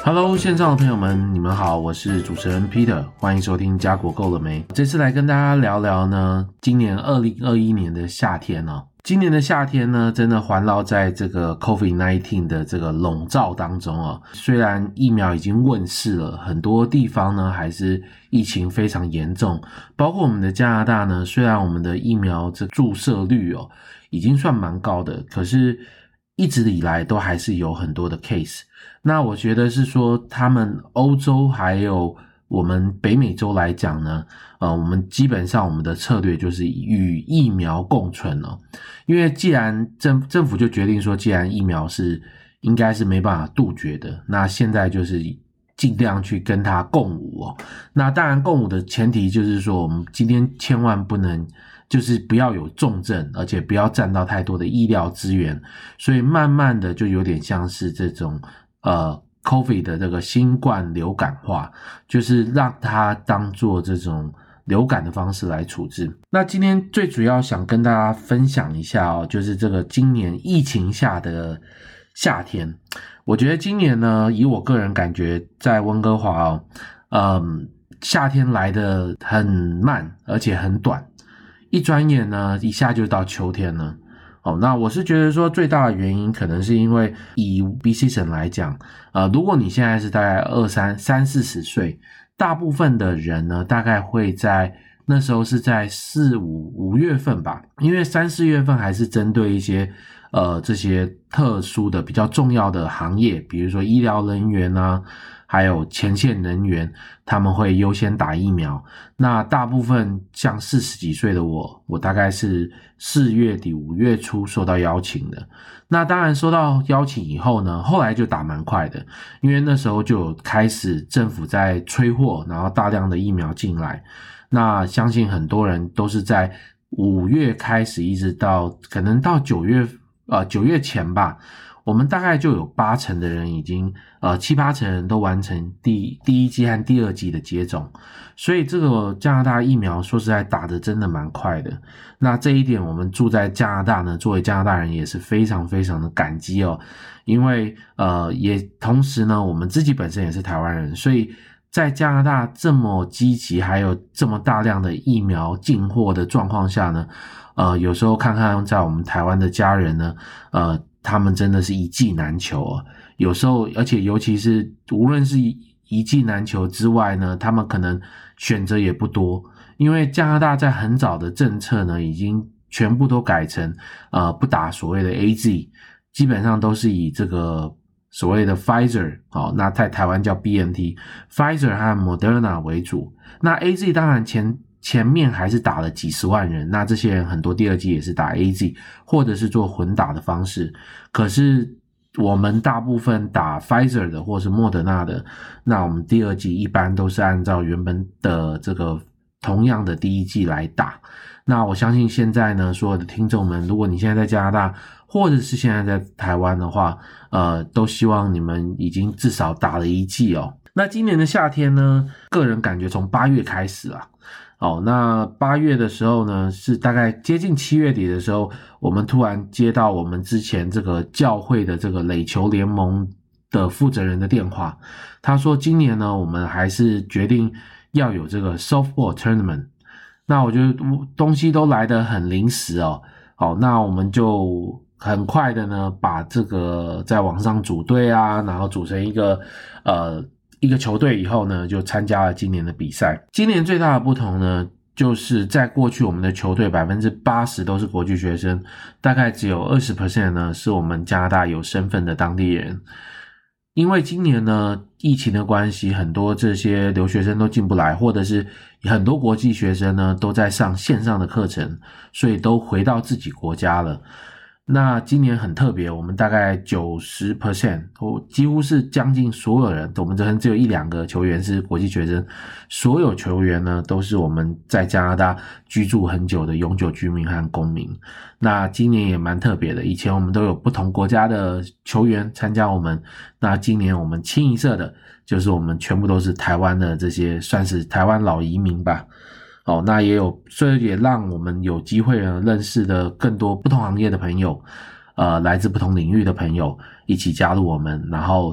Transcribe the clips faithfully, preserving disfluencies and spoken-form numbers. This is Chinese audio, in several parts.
Hello， 线上的朋友们，你们好，我是主持人 Peter， 欢迎收听家国够了没。这次来跟大家聊聊呢，今年二零二一年的夏天哦。今年的夏天呢，真的环绕在这个 COVID 十九 的这个笼罩当中哦。虽然疫苗已经问世了，很多地方呢还是疫情非常严重，包括我们的加拿大呢，虽然我们的疫苗这注射率哦已经算蛮高的，可是一直以来都还是有很多的 case。那我觉得是说，他们欧洲还有我们北美洲来讲呢，呃，我们基本上我们的策略就是与疫苗共存哦。因为既然政政府就决定说，既然疫苗是应该是没办法杜绝的，那现在就是尽量去跟它共舞哦。那当然共舞的前提就是说，我们今天千万不能就是不要有重症，而且不要占到太多的医疗资源，所以慢慢的就有点像是这种呃 COVID 的这个新冠流感化，就是让它当做这种流感的方式来处置。那今天最主要想跟大家分享一下哦，就是这个今年疫情下的夏天。我觉得今年呢，以我个人感觉，在温哥华哦，嗯，夏天来得很慢，而且很短，一转眼呢，一下就到秋天了。哦，那我是觉得说最大的原因可能是因为以 B C 省来讲，呃，如果你现在是大概二三三四十岁，大部分的人呢，大概会在那时候是在四五五月份吧，因为三四月份还是针对一些呃这些特殊的比较重要的行业，比如说医疗人员啊，还有前线人员，他们会优先打疫苗。那大部分像四十几岁的我，我大概是四月底五月初受到邀请的。那当然收到邀请以后呢，后来就打蛮快的，因为那时候就有开始政府在催货，然后大量的疫苗进来。那相信很多人都是在五月开始一直到可能到九月呃九月前吧，我们大概就有八成的人已经呃七八成人都完成第第一剂和第二剂的接种，所以这个加拿大疫苗说实在打得真的蛮快的。那这一点我们住在加拿大呢，作为加拿大人也是非常非常的感激哦，因为呃也同时呢我们自己本身也是台湾人，所以在加拿大这么积极还有这么大量的疫苗进货的状况下呢，呃有时候看看在我们台湾的家人呢，呃他们真的是一剂难求哦。有时候而且尤其是无论是一剂难求之外呢，他们可能选择也不多，因为加拿大在很早的政策呢已经全部都改成呃不打所谓的 A Z， 基本上都是以这个所谓的 Pfizer， 好，那在台湾叫 B N T， Pfizer 和 Moderna 为主。那 A Z 当然前前面还是打了几十万人，那这些人很多第二剂也是打 A Z 或者是做混打的方式。可是我们大部分打 Pfizer 的或是 Moderna 的，那我们第二剂一般都是按照原本的这个同样的第一剂来打。那我相信现在呢，所有的听众们，如果你现在在加拿大或者是现在在台湾的话，呃，都希望你们已经至少打了一剂哦。那今年的夏天呢，个人感觉从八月开始啊，哦，那八月的时候呢，是大概接近七月底的时候，我们突然接到我们之前这个教会的这个垒球联盟的负责人的电话，他说今年呢，我们还是决定要有这个 softball tournament。那我觉得东西都来得很临时哦，好，那我们就很快的呢，把这个在网上组队啊，然后组成一个呃一个球队以后呢，就参加了今年的比赛。今年最大的不同呢，就是在过去我们的球队 百分之八十 都是国际学生，大概只有 百分之二十 呢是我们加拿大有身份的当地人。因为今年呢疫情的关系，很多这些留学生都进不来，或者是很多国际学生呢都在上线上的课程，所以都回到自己国家了。那今年很特别，我们大概 百分之九十， 几乎是将近所有人，我们这边只有一两个球员是国际学生，所有球员呢都是我们在加拿大居住很久的永久居民和公民。那今年也蛮特别的，以前我们都有不同国家的球员参加我们，那今年我们清一色的就是我们全部都是台湾的这些算是台湾老移民吧。哦，那也有，所以也让我们有机会呢认识的更多不同行业的朋友，呃，来自不同领域的朋友一起加入我们，然后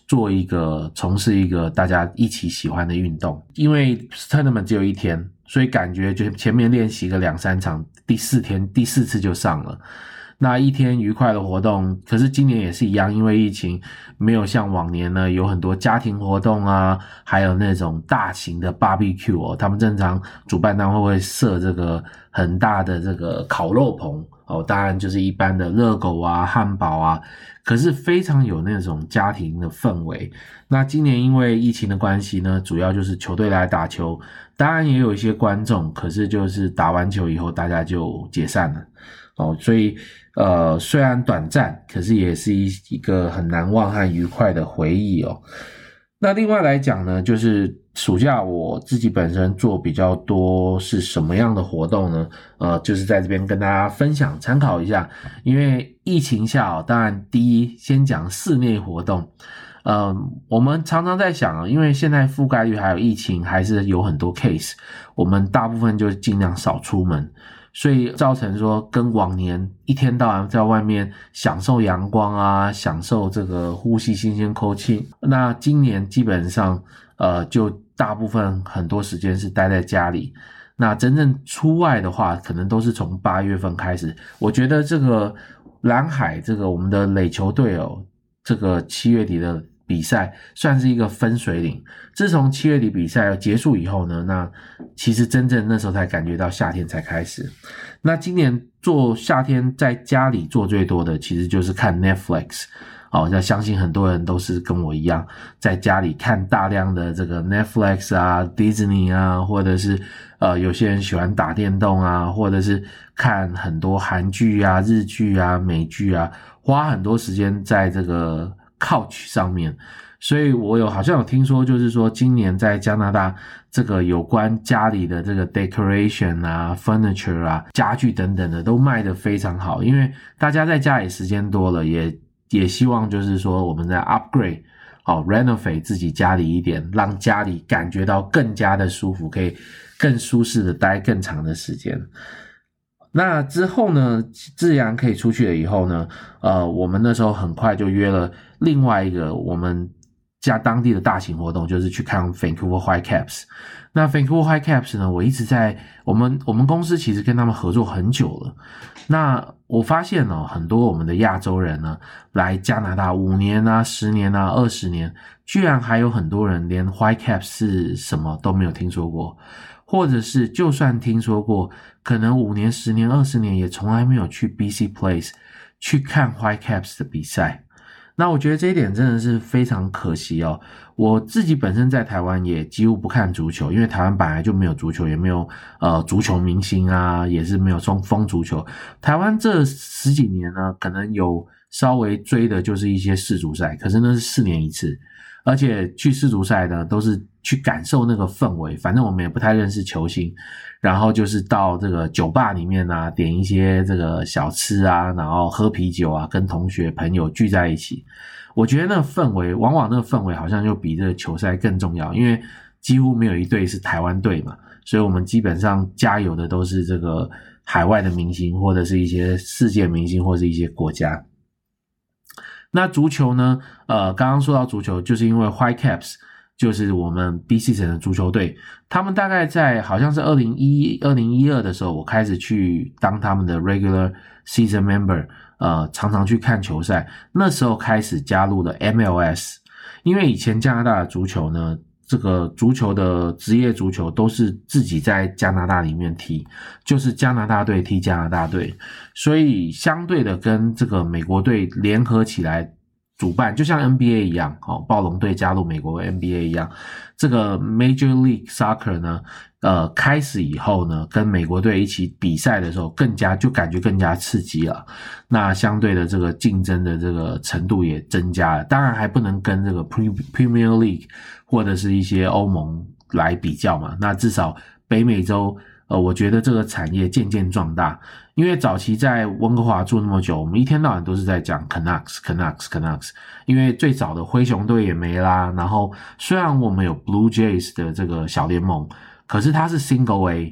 做一个从事一个大家一起喜欢的运动。因为 tournament 只有一天，所以感觉就前面练习个两三场，第四天第四次就上了。那一天愉快的活动，可是今年也是一样，因为疫情没有像往年呢有很多家庭活动啊，还有那种大型的 barbecue 哦，他们正常主办单位会设这个很大的这个烤肉棚哦，当然就是一般的热狗啊、汉堡啊，可是非常有那种家庭的氛围。那今年因为疫情的关系呢，主要就是球队来打球，当然也有一些观众，可是就是打完球以后大家就解散了哦，所以呃虽然短暂，可是也是一一个很难忘和愉快的回忆哦。那另外来讲呢，就是暑假我自己本身做比较多是什么样的活动呢？呃，就是在这边跟大家分享参考一下。因为疫情下哦，当然第一先讲室内活动。呃，我们常常在想啊，因为现在覆盖率还有疫情还是有很多 case， 我们大部分就尽量少出门。所以造成说跟往年一天到晚在外面享受阳光啊，享受这个呼吸新鲜空气，那今年基本上呃就大部分很多时间是待在家里。那真正出外的话可能都是从八月份开始。我觉得这个蓝海这个我们的垒球队哦，这个七月底的比赛算是一个分水岭。自从七月底比赛结束以后呢，那其实真正那时候才感觉到夏天才开始。那今年做夏天在家里做最多的其实就是看 Netflix。好，那相信很多人都是跟我一样在家里看大量的这个 Netflix 啊 Disney 啊，或者是呃有些人喜欢打电动啊，或者是看很多韩剧啊日剧啊美剧啊，花很多时间在这个 couch 上面。所以我有好像有听说，就是说今年在加拿大这个有关家里的这个 decoration 啊 furniture 啊家具等等的都卖得非常好。因为大家在家里时间多了，也也希望就是说我们在 upgrade 好 renovate 自己家里一点，让家里感觉到更加的舒服，可以更舒适的待更长的时间。那之后呢，自然可以出去了以后呢，呃，我们那时候很快就约了另外一个我们家当地的大型活动，就是去看 Vancouver Whitecaps。那 Vancouver Whitecaps 呢，我一直在我们我们公司其实跟他们合作很久了。那我发现哦，很多我们的亚洲人呢，来加拿大五年啊、十年啊、二十年，居然还有很多人连 Whitecaps 是什么都没有听说过，或者是就算听说过，可能五年、十年、二十年也从来没有去 B C Place 去看 Whitecaps 的比赛。那我觉得这一点真的是非常可惜哦。我自己本身在台湾也几乎不看足球，因为台湾本来就没有足球，也没有呃足球明星啊，也是没有中锋足球。台湾这十几年呢，可能有稍微追的就是一些世足赛，可是那是四年一次，而且去世足赛呢都是去感受那个氛围。反正我们也不太认识球星，然后就是到这个酒吧里面啊，点一些这个小吃啊，然后喝啤酒啊，跟同学朋友聚在一起。我觉得那个氛围，往往那个氛围好像就比这个球赛更重要，因为几乎没有一队是台湾队嘛，所以我们基本上加油的都是这个海外的明星，或者是一些世界明星，或者是一些国家。那足球呢，呃，刚刚说到足球，就是因为 Whitecaps 就是我们 B C 省的足球队，他们大概在好像是二零一二的时候，我开始去当他们的 regular season member， 呃，常常去看球赛。那时候开始加入了 M L S， 因为以前加拿大的足球呢，这个足球的职业足球都是自己在加拿大里面踢，就是加拿大队踢加拿大队，所以相对的跟这个美国队联合起来主办，就像 N B A 一样，哦，暴龙队加入美国 N B A 一样，这个 Major League Soccer 呢，呃，开始以后呢，跟美国队一起比赛的时候，更加就感觉更加刺激了。那相对的这个竞争的这个程度也增加了，当然还不能跟这个 Premier League 或者是一些欧盟来比较嘛。那至少北美洲，呃，我觉得这个产业渐渐壮大。因为早期在温哥华住那么久，我们一天到晚都是在讲 Canucks Canucks Canucks， 因为最早的灰熊队也没啦，然后虽然我们有 Blue Jays 的这个小联盟，可是它是 Single A，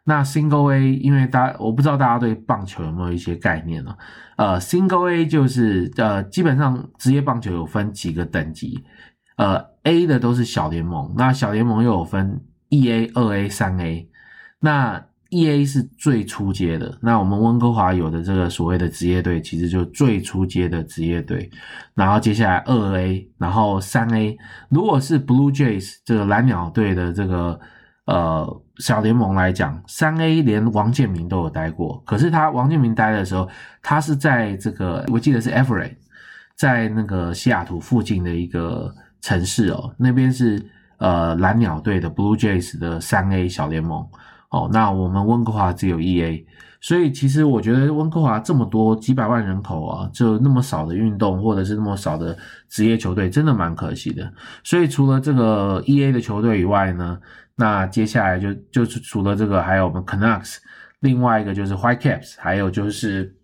那 Single A 因为大我不知道大家对棒球有没有一些概念呢？呃 Single A 就是呃基本上职业棒球有分几个等级，呃 A 的都是小联盟，那小联盟又有分 一 A、二 A、三 A， 那一 A 是最初阶的，那我们温哥华有的这个所谓的职业队其实就最初阶的职业队，然后接下来 二 A， 然后 三 A， 如果是 Blue Jays 这个蓝鸟队的这个呃小联盟来讲， 三 A 连王建民都有待过，可是他王建民待的时候，他是在这个我记得是 Everett， 在那个西雅图附近的一个城市哦，那边是呃蓝鸟队的 Blue Jays 的 三 A 小联盟哦，那我们温哥华只有 一 A， 所以其实我觉得温哥华这么多几百万人口啊，就那么少的运动或者是那么少的职业球队，真的蛮可惜的。所以除了这个 一 A 的球队以外呢，那接下来就就是除了这个还有我们 Canucks， 另外一个就是 Whitecaps， 还有就是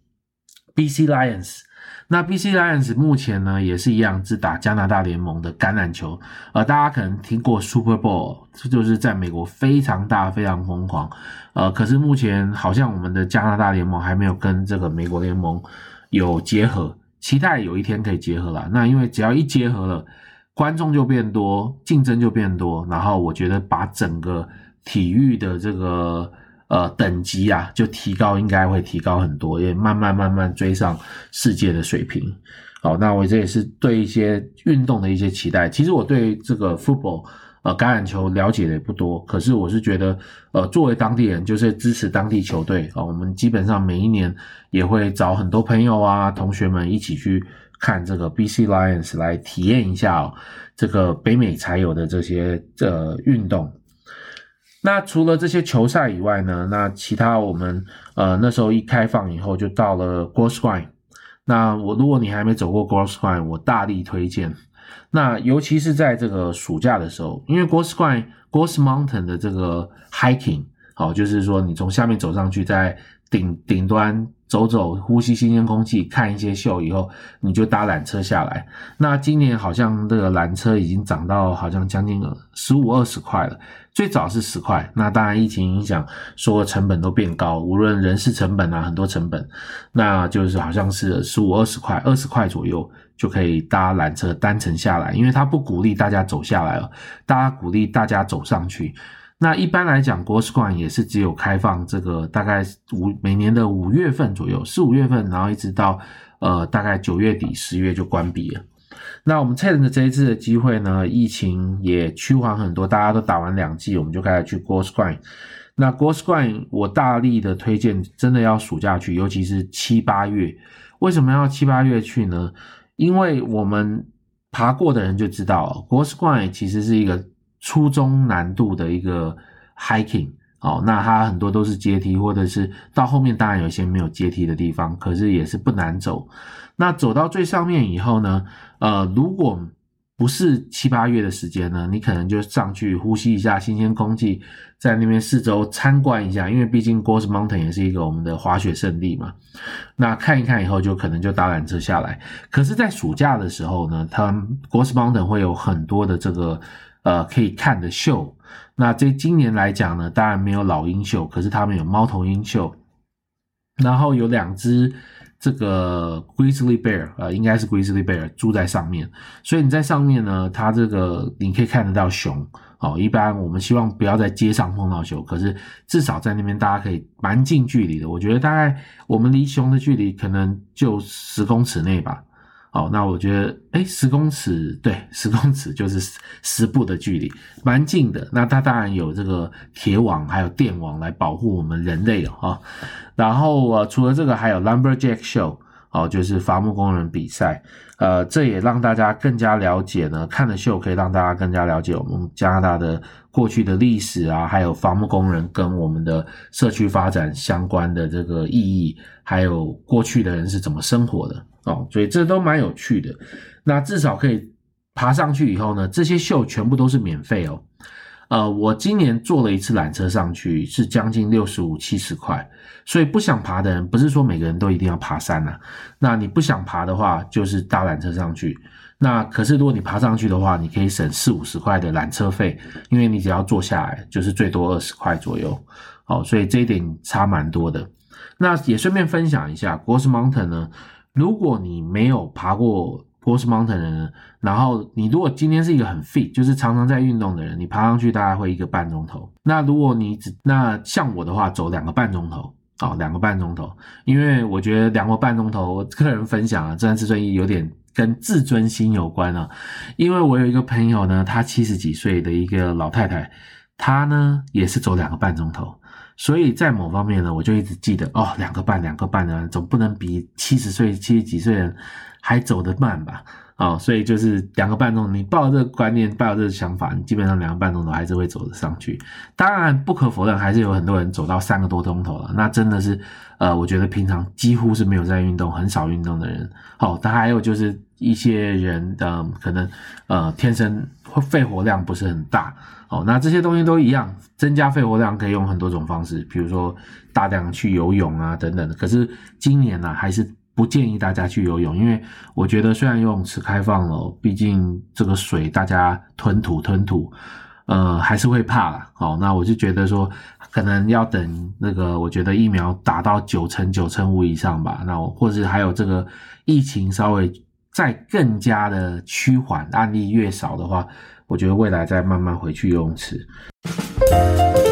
B C Lions。那 B C Lions 目前呢也是一样只打加拿大联盟的橄榄球，呃，大家可能听过 Super Bowl， 这就是在美国非常大非常疯狂，呃，可是目前好像我们的加拿大联盟还没有跟这个美国联盟有结合，期待有一天可以结合啦。那因为只要一结合了，观众就变多，竞争就变多，然后我觉得把整个体育的这个呃等级啊就提高，应该会提高很多，也慢慢慢慢追上世界的水平。好，那我这也是对一些运动的一些期待。其实我对这个 football 呃橄榄球了解的也不多，可是我是觉得呃作为当地人就是支持当地球队啊、呃，我们基本上每一年也会找很多朋友啊同学们一起去看这个 B C Lions 来体验一下哦，这个北美才有的这些呃运动。那除了这些球赛以外呢，那其他我们呃那时候一开放以后就到了 Grosvenor。那我如果你还没走过 Grosvenor， 我大力推荐。那尤其是在这个暑假的时候，因为 Grosvenor Gros Mountain 的这个 hiking， 好，就是说你从下面走上去，在顶顶端走走，呼吸新鲜空气，看一些秀以后，你就搭缆车下来。那今年好像这个缆车已经涨到好像将近十五二十块了，最早是十块。那当然疫情影响，所有成本都变高，无论人事成本啊，很多成本，那就是好像是十五二十块，二十块左右就可以搭缆车单程下来，因为它不鼓励大家走下来了，大家鼓励大家走上去。那一般来讲 Grosvenor 也是只有开放这个大概五每年的五月份左右，四五月份，然后一直到呃大概九月底十月就关闭了。那我们趁着这一次的机会呢，疫情也趋缓很多，大家都打完两剂，我们就开始去 Grosvenor。那 Grosvenor 我大力的推荐，真的要暑假去，尤其是七八月。为什么要七八月去呢？因为我们爬过的人就知道 Grosvenor 其实是一个初中难度的一个 hiking， 哦，那它很多都是阶梯，或者是到后面当然有一些没有阶梯的地方，可是也是不难走。那走到最上面以后呢，呃，如果不是七八月的时间呢，你可能就上去呼吸一下新鲜空气，在那边四周参观一下，因为毕竟 Gros Mountain 也是一个我们的滑雪胜地嘛。那看一看以后就可能就搭缆车下来。可是在暑假的时候呢，他们 Gros Mountain 会有很多的这个呃可以看的秀。那这今年来讲呢，当然没有老鹰秀，可是他们有猫头鹰秀，然后有两只这个 Grizzly Bear， 呃，应该是 Grizzly Bear 住在上面，所以你在上面呢，它这个你可以看得到熊。哦，一般我们希望不要在街上碰到熊，可是至少在那边大家可以蛮近距离的。我觉得大概我们离熊的距离可能就十公尺内吧。哦，那我觉得，诶十公尺，对，十公尺就是十步的距离，蛮近的。那它当然有这个铁网还有电网来保护我们人类哦。然后呃，除了这个还有 Lumberjack Show， 哦，就是伐木工人比赛。呃，这也让大家更加了解呢，看了秀可以让大家更加了解我们加拿大的过去的历史啊，还有伐木工人跟我们的社区发展相关的这个意义，还有过去的人是怎么生活的哦，所以这都蛮有趣的。那至少可以爬上去以后呢，这些秀全部都是免费哦。呃，我今年坐了一次缆车上去，是将近六十五、七十块，所以不想爬的人，不是说每个人都一定要爬山啊。那你不想爬的话，就是搭缆车上去。那可是如果你爬上去的话，你可以省四五十块的缆车费，因为你只要坐下来就是最多二十块左右。 好，所以这一点差蛮多的。那也顺便分享一下 Ghost Mountain 呢，如果你没有爬过 Ghost Mountain 的人，然后你如果今天是一个很 fit 就是常常在运动的人，你爬上去大概会一个半钟头。那如果你只那像我的话走两个半钟头哦，两个半钟头，因为我觉得两个半钟头，我个人分享啊，这自尊意有点跟自尊心有关啊。因为我有一个朋友呢，她七十几岁的一个老太太，她呢也是走两个半钟头，所以在某方面呢，我就一直记得哦，两个半两个半呢，总不能比七十岁七十几岁的人还走得慢吧。哦，所以就是两个半钟头，你抱着这个观念，抱着这个想法，你基本上两个半钟头还是会走得上去。当然不可否认，还是有很多人走到三个多钟头了，那真的是呃，我觉得平常几乎是没有在运动，很少运动的人。好、哦，但还有就是一些人的、呃、可能呃天生肺活量不是很大。哦，那这些东西都一样，增加肺活量可以用很多种方式，比如说大量去游泳啊等等的。可是今年呢、啊，还是不建议大家去游泳，因为我觉得虽然游泳池开放了，毕竟这个水大家吞吐吞吐，呃，还是会怕啦。好、哦，那我就觉得说，可能要等那个，我觉得疫苗打到九成九成五以上吧，那或者还有这个疫情稍微再更加的趋缓，案例越少的话，我觉得未来再慢慢回去游泳池。